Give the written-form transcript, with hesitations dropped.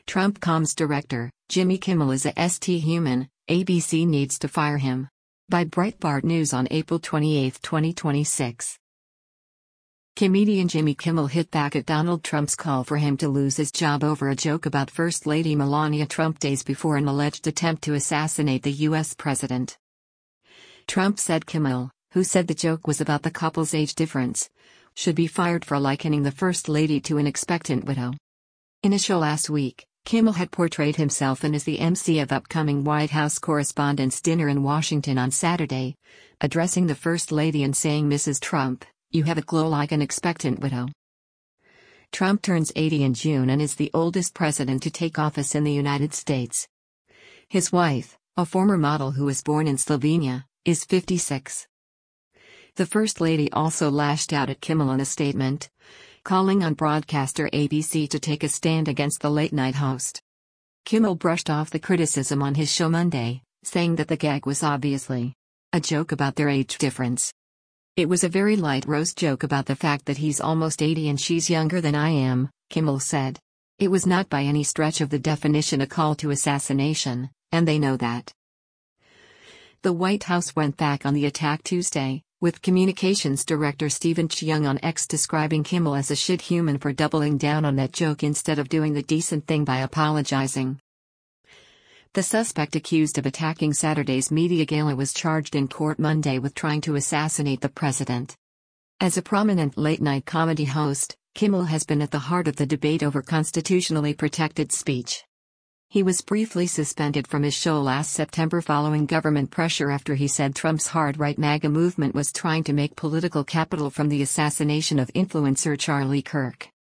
Trump comms director, Jimmy Kimmel is a human, ABC needs to fire him. By Breitbart News on April 28, 2026. Comedian Jimmy Kimmel hit back at Donald Trump's call for him to lose his job over a joke about First Lady Melania Trump days before an alleged attempt to assassinate the U.S. president. Trump said Kimmel, who said the joke was about the couple's age difference, should be fired for likening the First Lady to an expectant widow. In a show last week, Kimmel had portrayed himself and as the MC of upcoming White House Correspondents' Dinner in Washington on Saturday, addressing the First Lady and saying, "Mrs. Trump, you have a glow like an expectant widow." Trump turns 80 in June and is the oldest president to take office in the United States. His wife, a former model who was born in Slovenia, is 56. The First Lady also lashed out at Kimmel in a statement, calling on broadcaster ABC to take a stand against the late-night host. Kimmel brushed off the criticism on his show Monday, saying that the gag was obviously a joke about their age difference. "It was a very light roast joke about the fact that he's almost 80 and she's younger than I am," Kimmel said. "It was not by any stretch of the definition a call to assassination, and they know that." The White House went back on the attack Tuesday, with Communications Director Stephen Cheung on X describing Kimmel as a shit human for doubling down on that joke instead of doing the decent thing by apologizing. The suspect accused of attacking Saturday's media gala was charged in court Monday with trying to assassinate the president. As a prominent late-night comedy host, Kimmel has been at the heart of the debate over constitutionally protected speech. He was briefly suspended from his show last September following government pressure after he said Trump's hard-right MAGA movement was trying to make political capital from the assassination of influencer Charlie Kirk.